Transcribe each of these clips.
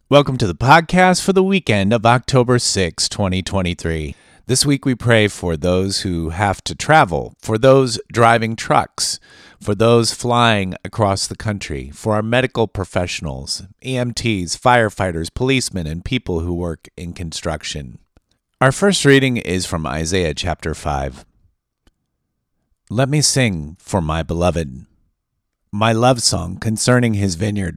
Welcome to the podcast for the weekend of October 6, 2023. This week we pray for those who have to travel, for those driving trucks, for those flying across the country, for our medical professionals, EMTs, firefighters, policemen, and people who work in construction. Our first reading is from Isaiah chapter 5. Let me sing for my beloved, my love song concerning his vineyard.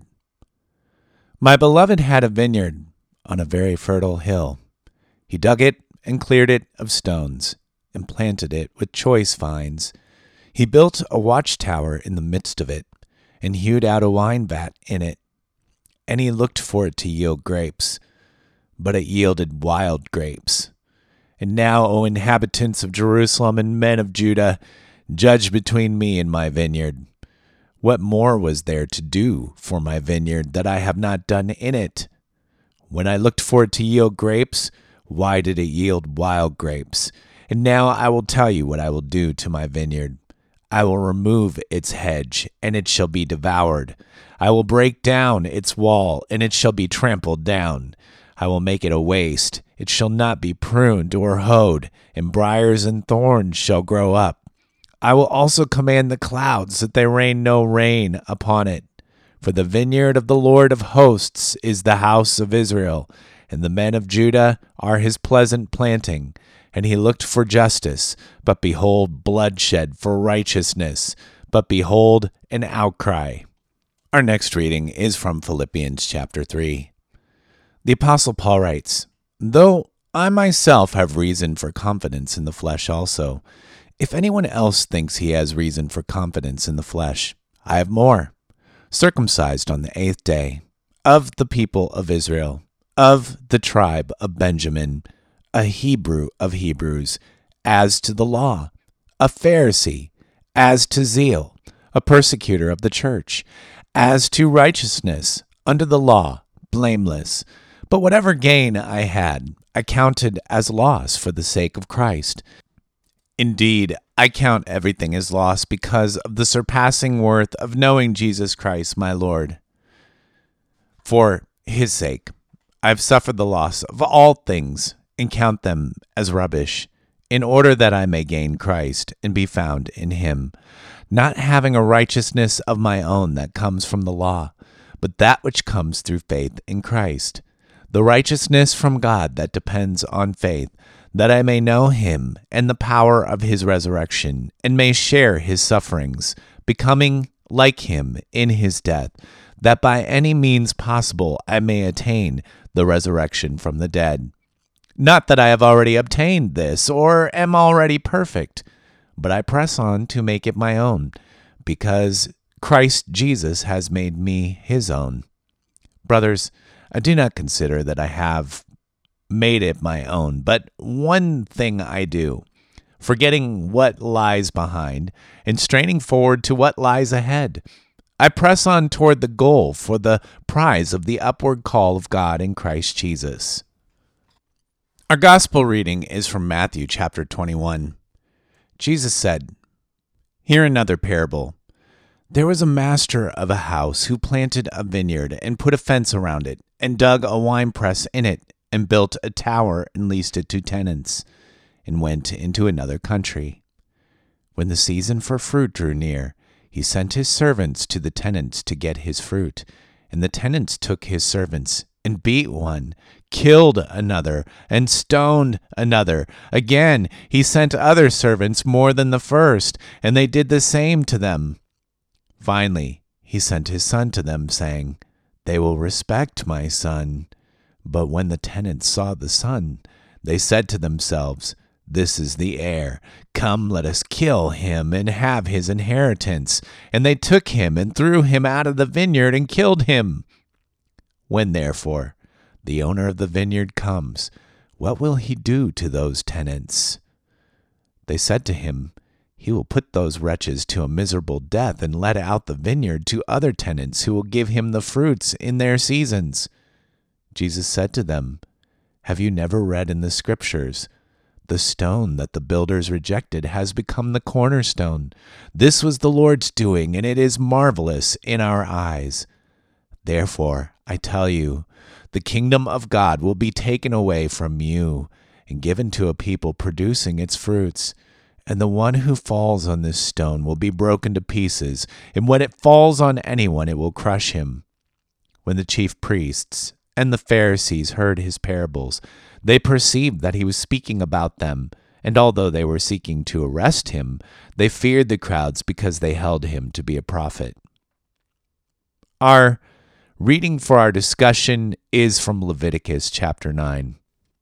My beloved had a vineyard on a very fertile hill. He dug it and cleared it of stones, and planted it with choice vines. He built a watchtower in the midst of it, and hewed out a wine vat in it. And he looked for it to yield grapes, but it yielded wild grapes. And now, O inhabitants of Jerusalem and men of Judah, judge between me and my vineyard. What more was there to do for my vineyard that I have not done in it? When I looked for it to yield grapes, why did it yield wild grapes? And now I will tell you what I will do to my vineyard. I will remove its hedge, and it shall be devoured. I will break down its wall, and it shall be trampled down. I will make it a waste. It shall not be pruned or hoed, and briars and thorns shall grow up. I will also command the clouds that they rain no rain upon it. For the vineyard of the Lord of hosts is the house of Israel, and the men of Judah are his pleasant planting. And he looked for justice, but behold, bloodshed, for righteousness, but behold, an outcry. Our next reading is from Philippians chapter 3. The Apostle Paul writes, Though I myself have reason for confidence in the flesh also, if anyone else thinks he has reason for confidence in the flesh, I have more. Circumcised on the 8th day, of the people of Israel, of the tribe of Benjamin, a Hebrew of Hebrews, as to the law, a Pharisee, as to zeal, a persecutor of the church, as to righteousness, under the law, blameless. But whatever gain I had, I counted as loss for the sake of Christ. Indeed, I count everything as loss because of the surpassing worth of knowing Jesus Christ, my Lord. For his sake, I have suffered the loss of all things and count them as rubbish, in order that I may gain Christ and be found in him, not having a righteousness of my own that comes from the law, but that which comes through faith in Christ, the righteousness from God that depends on faith, that I may know him and the power of his resurrection, and may share his sufferings, becoming like him in his death, that by any means possible I may attain the resurrection from the dead. Not that I have already obtained this, or am already perfect, but I press on to make it my own, because Christ Jesus has made me his own. Brothers, I do not consider that I have made it my own, but one thing I do, forgetting what lies behind and straining forward to what lies ahead. I press on toward the goal for the prize of the upward call of God in Christ Jesus. Our gospel reading is from Matthew chapter 21. Jesus said, Hear another parable. There was a master of a house who planted a vineyard and put a fence around it and dug a winepress in it and built a tower and leased it to tenants, and went into another country. When the season for fruit drew near, he sent his servants to the tenants to get his fruit, and the tenants took his servants and beat one, killed another, and stoned another. Again, he sent other servants more than the first, and they did the same to them. Finally, he sent his son to them, saying, They will respect my son. But when the tenants saw the son, they said to themselves, This is the heir. Come, let us kill him and have his inheritance. And they took him and threw him out of the vineyard and killed him. When, therefore, the owner of the vineyard comes, what will he do to those tenants? They said to him, He will put those wretches to a miserable death and let out the vineyard to other tenants who will give him the fruits in their seasons. Jesus said to them, Have you never read in the Scriptures, The stone that the builders rejected has become the cornerstone. This was the Lord's doing, and it is marvelous in our eyes. Therefore, I tell you, the kingdom of God will be taken away from you and given to a people producing its fruits. And the one who falls on this stone will be broken to pieces, and when it falls on anyone, it will crush him." When the chief priests and the Pharisees heard his parables, they perceived that he was speaking about them, and although they were seeking to arrest him, they feared the crowds because they held him to be a prophet. Our reading for our discussion is from Leviticus chapter 9.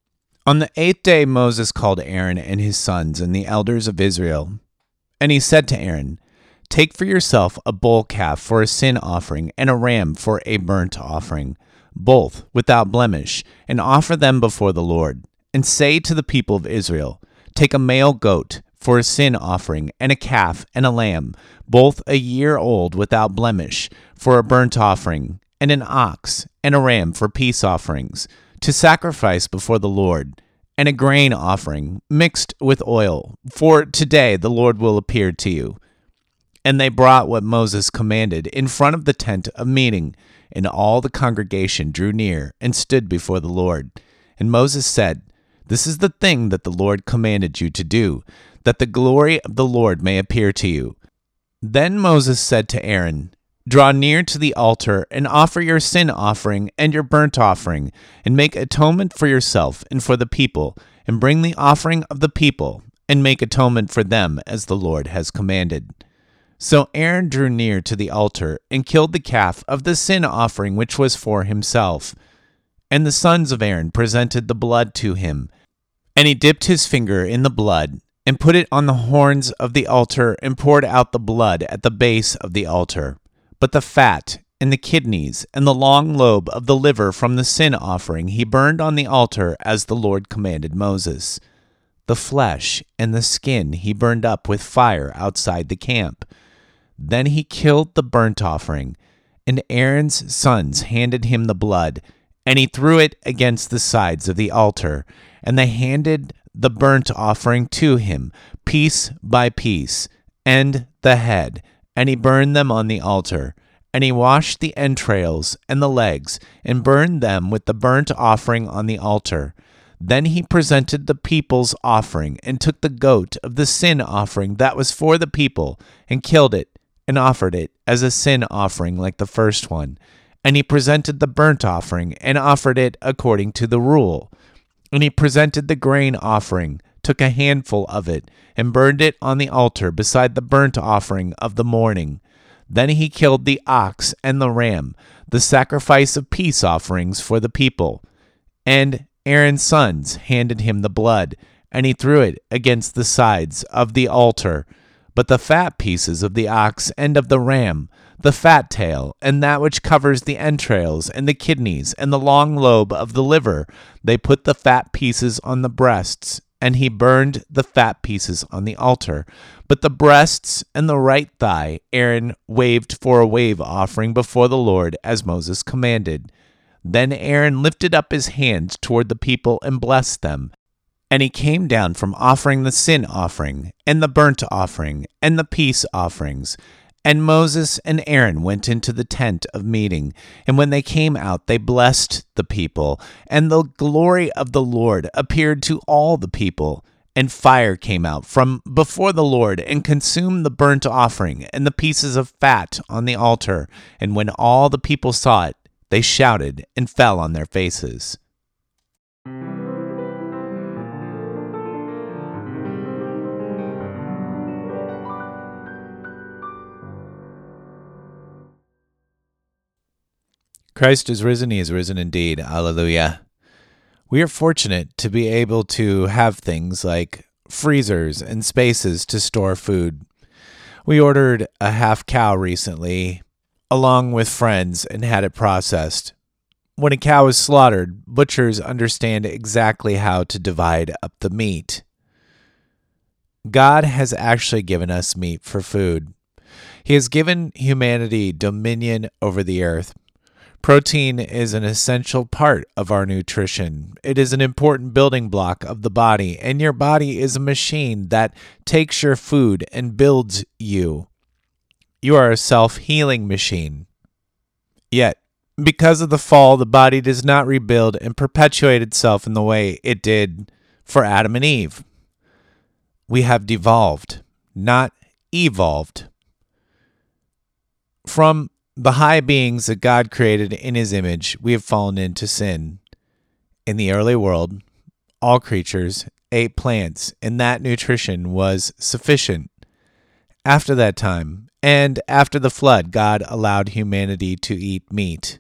On the 8th day, Moses called Aaron and his sons and the elders of Israel. And he said to Aaron, "Take for yourself a bull calf for a sin offering and a ram for a burnt offering, both without blemish, and offer them before the Lord. And say to the people of Israel, take a male goat for a sin offering and a calf and a lamb, both a year old without blemish, for a burnt offering, and an ox and a ram for peace offerings, to sacrifice before the Lord, and a grain offering mixed with oil, for today the Lord will appear to you." And they brought what Moses commanded in front of the tent of meeting, and all the congregation drew near and stood before the Lord. And Moses said, "This is the thing that the Lord commanded you to do, that the glory of the Lord may appear to you." Then Moses said to Aaron, "Draw near to the altar and offer your sin offering and your burnt offering, and make atonement for yourself and for the people, and bring the offering of the people, and make atonement for them as the Lord has commanded." So Aaron drew near to the altar and killed the calf of the sin offering which was for himself. And the sons of Aaron presented the blood to him, and he dipped his finger in the blood, and put it on the horns of the altar, and poured out the blood at the base of the altar. But the fat and the kidneys and the long lobe of the liver from the sin offering he burned on the altar as the Lord commanded Moses. The flesh and the skin he burned up with fire outside the camp. Then he killed the burnt offering, and Aaron's sons handed him the blood, and he threw it against the sides of the altar, and they handed the burnt offering to him, piece by piece, and the head, and he burned them on the altar. And he washed the entrails and the legs, and burned them with the burnt offering on the altar. Then he presented the people's offering, and took the goat of the sin offering that was for the people, and killed it, and offered it as a sin offering like the first one. And he presented the burnt offering, and offered it according to the rule. And he presented the grain offering, took a handful of it, and burned it on the altar beside the burnt offering of the morning. Then he killed the ox and the ram, the sacrifice of peace offerings for the people. And Aaron's sons handed him the blood, and he threw it against the sides of the altar. But the fat pieces of the ox and of the ram, the fat tail, and that which covers the entrails, and the kidneys, and the long lobe of the liver, they put the fat pieces on the breasts, and he burned the fat pieces on the altar. But the breasts and the right thigh Aaron waved for a wave offering before the Lord, as Moses commanded. Then Aaron lifted up his hands toward the people and blessed them. And he came down from offering the sin offering, and the burnt offering, and the peace offerings. And Moses and Aaron went into the tent of meeting, and when they came out, they blessed the people, and the glory of the Lord appeared to all the people. And fire came out from before the Lord, and consumed the burnt offering, and the pieces of fat on the altar. And when all the people saw it, they shouted and fell on their faces. Christ is risen. He is risen indeed. Alleluia. We are fortunate to be able to have things like freezers and spaces to store food. We ordered a half cow recently, along with friends, and had it processed. When a cow is slaughtered, butchers understand exactly how to divide up the meat. God has actually given us meat for food. He has given humanity dominion over the earth. Protein is an essential part of our nutrition. It is an important building block of the body, and your body is a machine that takes your food and builds you. You are a self-healing machine. Yet, Because of the fall, the body does not rebuild and perpetuate itself in the way it did for Adam and Eve. We have devolved, not evolved. From the high beings that God created in his image, we have fallen into sin. In the early world, all creatures ate plants, and that nutrition was sufficient. After that time, and after the flood, God allowed humanity to eat meat.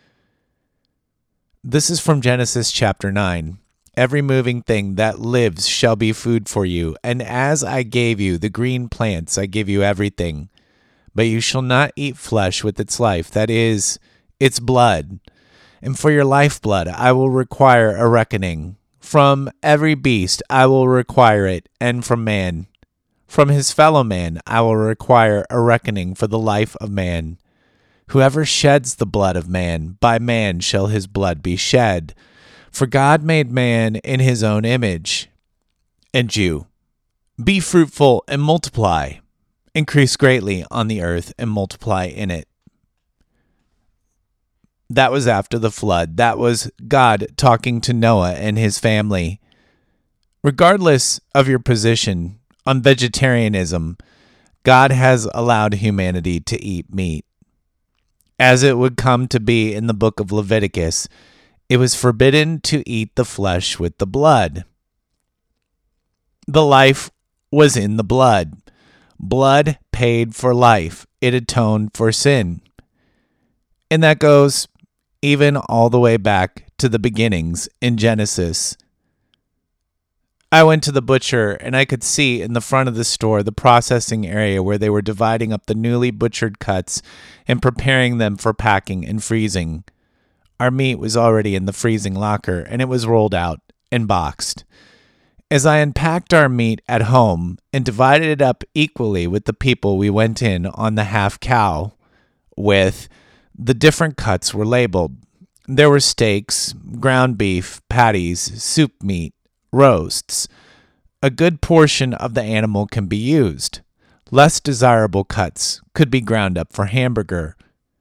This is from Genesis chapter 9. Every moving thing that lives shall be food for you, and as I gave you the green plants, I give you everything. But you shall not eat flesh with its life, that is, its blood. And for your lifeblood I will require a reckoning. From every beast I will require it, and from man. From his fellow man I will require a reckoning for the life of man. Whoever sheds the blood of man, by man shall his blood be shed. For God made man in his own image. And you, be fruitful and multiply. Increase greatly on the earth and multiply in it. That was after the flood. That was God talking to Noah and his family. Regardless of your position on vegetarianism, God has allowed humanity to eat meat. As it would come to be in the book of Leviticus, it was forbidden to eat the flesh with the blood. The life was in the blood. Blood paid for life. It atoned for sin. And that goes even all the way back to the beginnings in Genesis. I went to the butcher and I could see in the front of the store the processing area where they were dividing up the newly butchered cuts and preparing them for packing and freezing. Our meat was already in the freezing locker and it was rolled out and boxed. As I unpacked our meat at home and divided it up equally with the people, we went in on the half cow with the different cuts were labeled. There were steaks, ground beef, patties, soup meat, roasts. A good portion of the animal can be used. Less desirable cuts could be ground up for hamburger.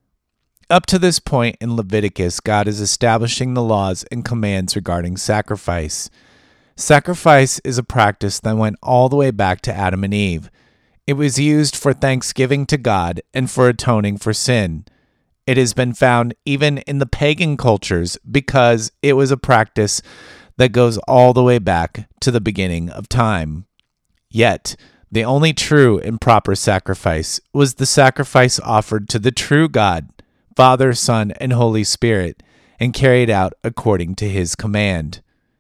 Up to this point in Leviticus, God is establishing the laws and commands regarding sacrifice. Sacrifice is a practice that went all the way back to Adam and Eve. It was used for thanksgiving to God and for atoning for sin. It has been found even in the pagan cultures because it was a practice that goes all the way back to the beginning of time. Yet, the only true and proper sacrifice was the sacrifice offered to the true God, Father, Son, and Holy Spirit, and carried out according to his command.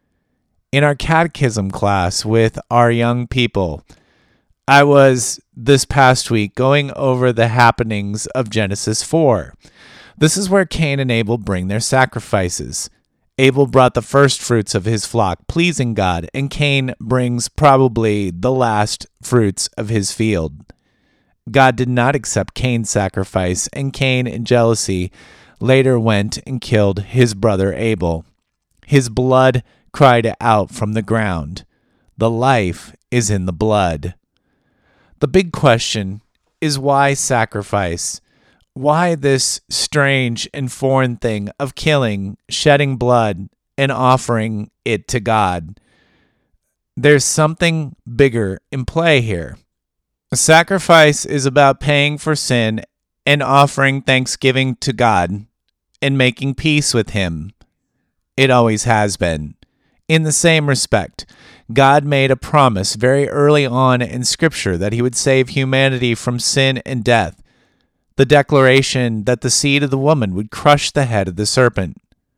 In our catechism class with our young people, I was this past week going over the happenings of Genesis 4. This is where Cain and Abel bring their sacrifices. Abel brought the first fruits of his flock, pleasing God, and Cain brings probably the last fruits of his field. God did not accept Cain's sacrifice, and Cain, in jealousy, later went and killed his brother Abel. His blood cried out from the ground. The life is in the blood. The big question is why sacrifice? Why this strange and foreign thing of killing, shedding blood, and offering it to God? There's something bigger in play here. A sacrifice is about paying for sin and offering thanksgiving to God and making peace with him. It always has been. In the same respect, God made a promise very early on in Scripture that he would save humanity from sin and death. The declaration that the seed of the woman would crush the head of the serpent.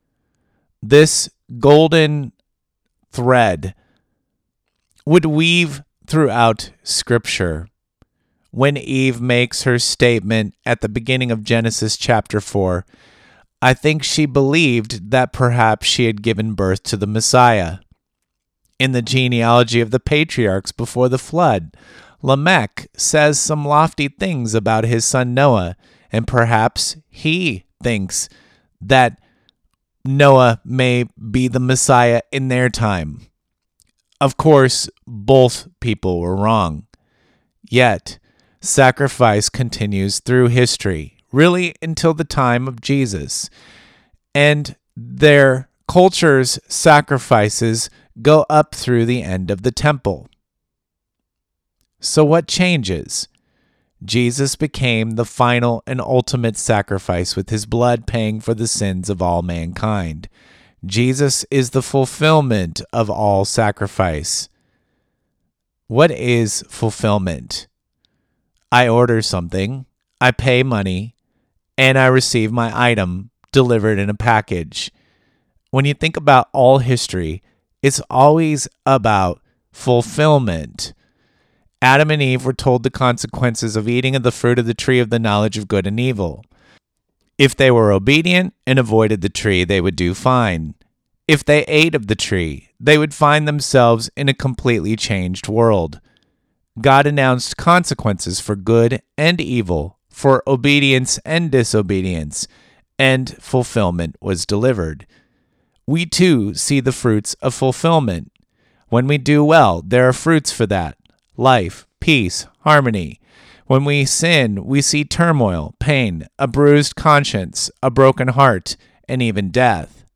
This golden thread would weave throughout Scripture. When Eve makes her statement at the beginning of Genesis chapter 4, I think she believed that perhaps she had given birth to the Messiah. In the genealogy of the patriarchs before the flood, Lamech says some lofty things about his son Noah, and perhaps he thinks that Noah may be the Messiah in their time. Of course, both people were wrong. Yet, sacrifice continues through history, really until the time of Jesus. And their culture's sacrifices go up through the end of the temple. So what changes? Jesus became the final and ultimate sacrifice, with his blood paying for the sins of all mankind. Jesus is the fulfillment of all sacrifice. What is fulfillment? I order something, I pay money, and I receive my item delivered in a package. When you think about all history, it's always about fulfillment. Adam and Eve were told the consequences of eating of the fruit of the tree of the knowledge of good and evil. If they were obedient and avoided the tree, they would do fine. If they ate of the tree, they would find themselves in a completely changed world. God announced consequences for good and evil, for obedience and disobedience, and fulfillment was delivered. We too see the fruits of fulfillment. When we do well, there are fruits for that: life, peace, harmony. When we sin, we see turmoil, pain, a bruised conscience, a broken heart, and even death.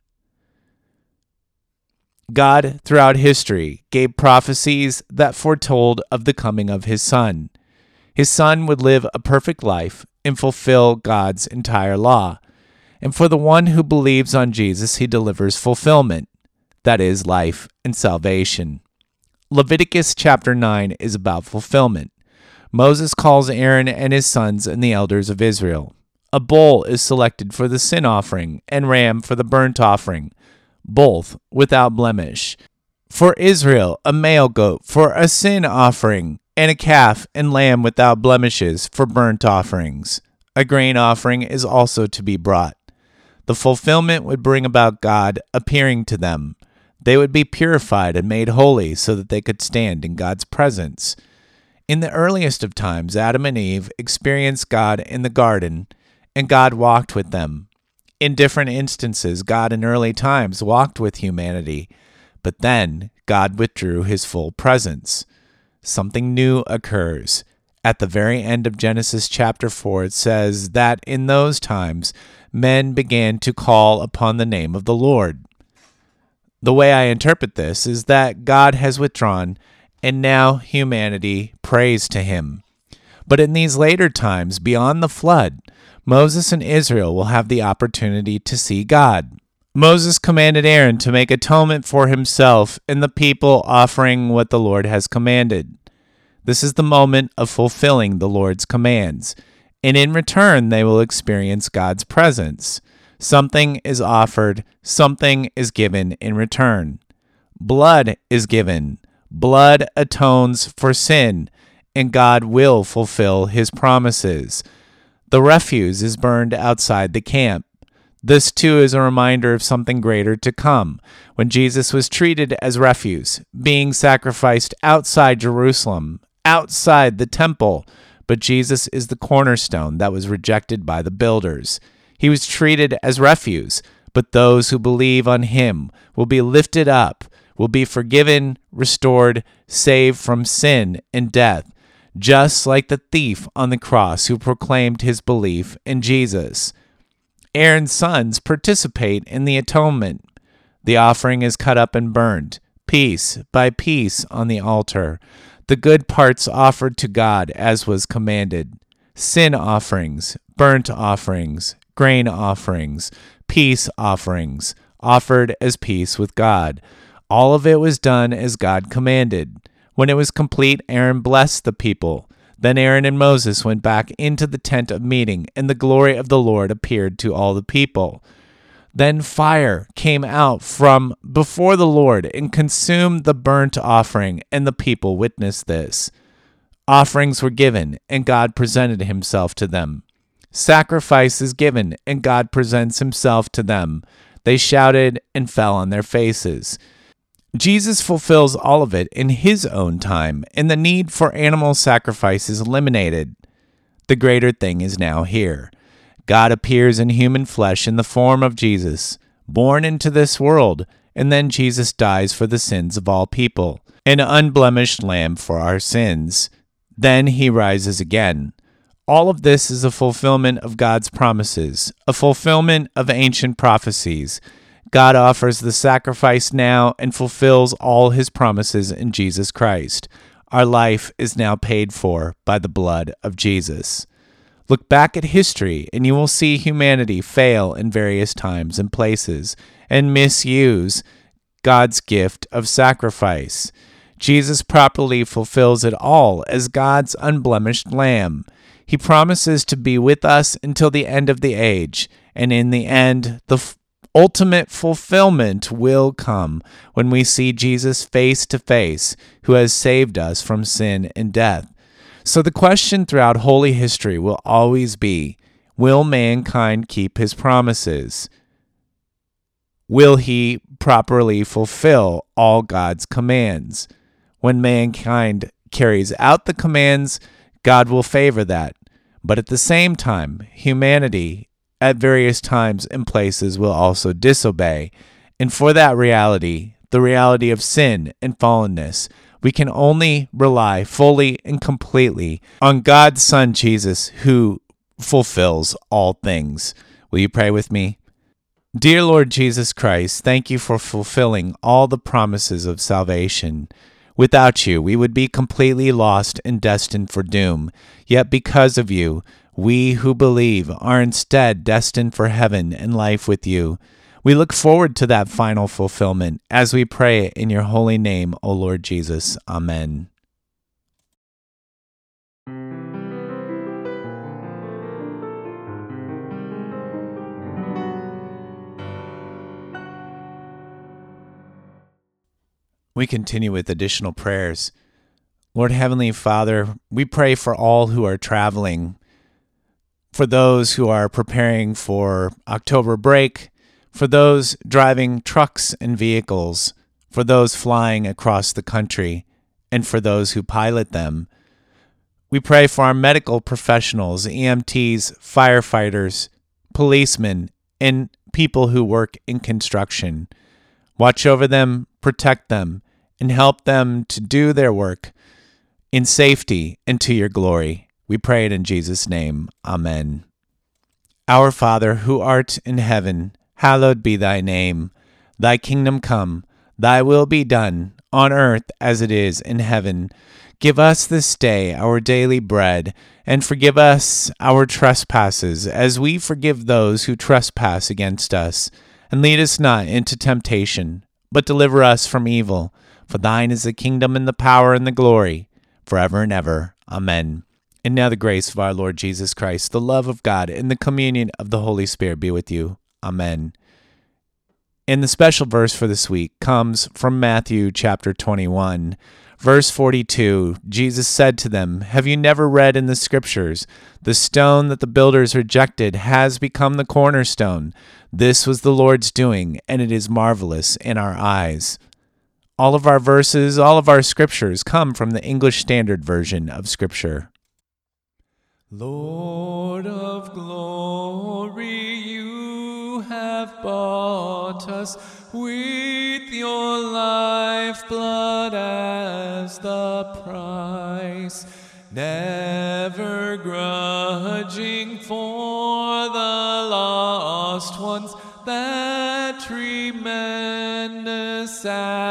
God, throughout history, gave prophecies that foretold of the coming of his Son. His Son would live a perfect life and fulfill God's entire law. And for the one who believes on Jesus, he delivers fulfillment, that is, life and salvation. Leviticus chapter 9 is about fulfillment. Moses calls Aaron and his sons and the elders of Israel. A bull is selected for the sin offering and ram for the burnt offering, both without blemish. For Israel, a male goat for a sin offering, and a calf and lamb without blemishes for burnt offerings. A grain offering is also to be brought. The fulfillment would bring about God appearing to them. They would be purified and made holy so that they could stand in God's presence. In the earliest of times, Adam and Eve experienced God in the garden, and God walked with them. In different instances, God in early times walked with humanity, but then God withdrew his full presence. Something new occurs. At the very end of Genesis chapter 4, it says that in those times, men began to call upon the name of the Lord. The way I interpret this is that God has withdrawn, and now humanity prays to him. But in these later times, beyond the flood, Moses and Israel will have the opportunity to see God. Moses commanded Aaron to make atonement for himself and the people, offering what the Lord has commanded. This is the moment of fulfilling the Lord's commands, and in return they will experience God's presence. Something is offered, something is given in return. Blood is given. Blood atones for sin, and God will fulfill his promises. The refuse is burned outside the camp. This too is a reminder of something greater to come, when Jesus was treated as refuse, being sacrificed outside Jerusalem, outside the temple. But Jesus is the cornerstone that was rejected by the builders. He was treated as refuse, but those who believe on him will be lifted up, will be forgiven, restored, saved from sin and death, just like the thief on the cross who proclaimed his belief in Jesus. Aaron's sons participate in the atonement. The offering is cut up and burned, piece by piece on the altar. The good parts offered to God as was commanded. Sin offerings, burnt offerings, grain offerings, peace offerings, offered as peace with God. All of it was done as God commanded. When it was complete, Aaron blessed the people. Then Aaron and Moses went back into the tent of meeting, and the glory of the Lord appeared to all the people. Then fire came out from before the Lord and consumed the burnt offering, and the people witnessed this. Offerings were given, and God presented himself to them. Sacrifice is given, and God presents himself to them. They shouted and fell on their faces. Jesus fulfills all of it in his own time, and the need for animal sacrifice is eliminated. The greater thing is now here. God appears in human flesh in the form of Jesus, born into this world, and then Jesus dies for the sins of all people, an unblemished lamb for our sins. Then he rises again. All of this is a fulfillment of God's promises, a fulfillment of ancient prophecies. God offers the sacrifice now and fulfills all his promises in Jesus Christ. Our life is now paid for by the blood of Jesus. Look back at history and you will see humanity fail in various times and places and misuse God's gift of sacrifice. Jesus properly fulfills it all as God's unblemished Lamb. He promises to be with us until the end of the age, and in the end, the ultimate fulfillment will come when we see Jesus face to face, who has saved us from sin and death. So the question throughout holy history will always be, will mankind keep his promises? Will he properly fulfill all God's commands? When mankind carries out the commands, God will favor that. But at the same time, humanity at various times and places will also disobey. And for that reality, the reality of sin and fallenness, we can only rely fully and completely on God's Son, Jesus, who fulfills all things. Will you pray with me? Dear Lord Jesus Christ, thank you for fulfilling all the promises of salvation. Without you, we would be completely lost and destined for doom. Yet because of you, we who believe are instead destined for heaven and life with you. We look forward to that final fulfillment as we pray in your holy name, O Lord Jesus. Amen. We continue with additional prayers. Lord Heavenly Father, we pray for all who are traveling, for those who are preparing for October break, for those driving trucks and vehicles, for those flying across the country, and for those who pilot them. We pray for our medical professionals, EMTs, firefighters, policemen, and people who work in construction. Watch over them, protect them, and help them to do their work in safety and to your glory. We pray it in Jesus' name. Amen. Our Father, who art in heaven, hallowed be thy name. Thy kingdom come, thy will be done, on earth as it is in heaven. Give us this day our daily bread, and forgive us our trespasses, as we forgive those who trespass against us. And lead us not into temptation, but deliver us from evil. For thine is the kingdom and the power and the glory, forever and ever. Amen. And now the grace of our Lord Jesus Christ, the love of God, and the communion of the Holy Spirit be with you. Amen. And the special verse for this week comes from Matthew chapter 21. Verse 42, Jesus said to them, "Have you never read in the scriptures, the stone that the builders rejected has become the cornerstone? This was the Lord's doing, and it is marvelous in our eyes." All of our verses, all of our scriptures come from the English Standard Version of Scripture. Lord of glory, you have bought us with your lifeblood as the price, never grudging for the lost ones that tremendous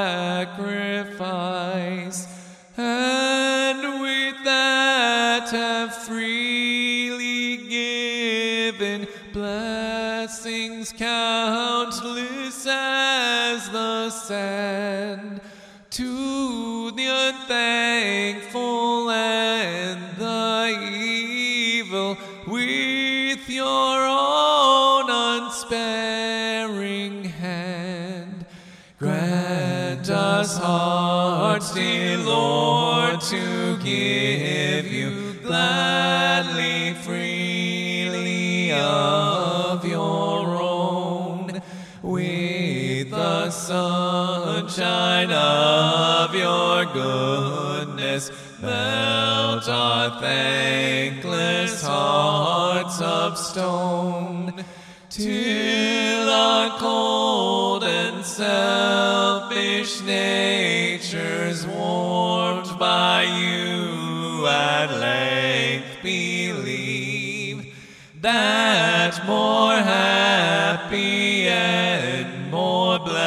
sacrifice, and with that have freely given blessings countless as the sand to the unthankful and the evil with your own unsparing hand. Grant us hearts, dear Lord, to give you gladly, freely of your own, with the sunshine of your goodness. Melt our thankless hearts of stone, till our cold and selfish natures, warmed by you, at length believe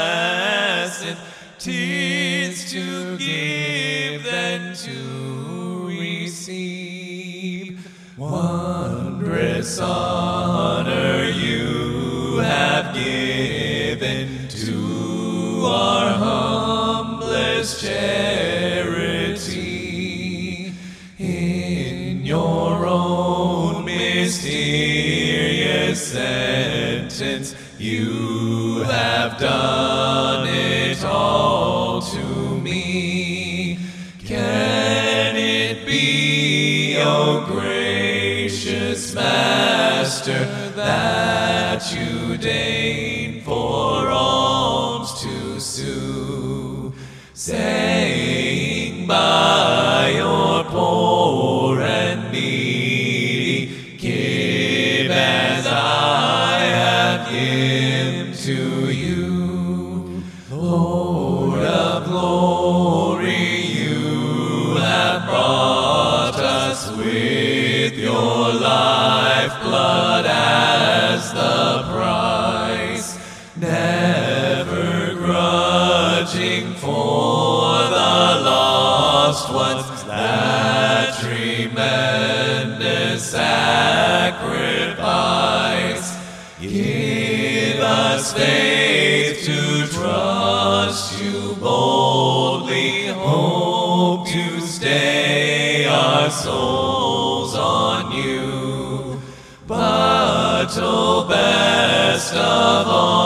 blessed. 'Tis to give than to receive. Wondrous honor you have given to our humblest charity. In your own mysterious sentence, you have done it all to me. Can it be, O gracious Master, that you deign for alms to sue, saying by your poor and needy, give as I have given to you. Lord of glory, you have brought us with your lifeblood as the price, never grudging for the lost ones that tremendous sacrifice. Give us faith to trust you boldly, hope to stay our souls on you. But, oh, best of all,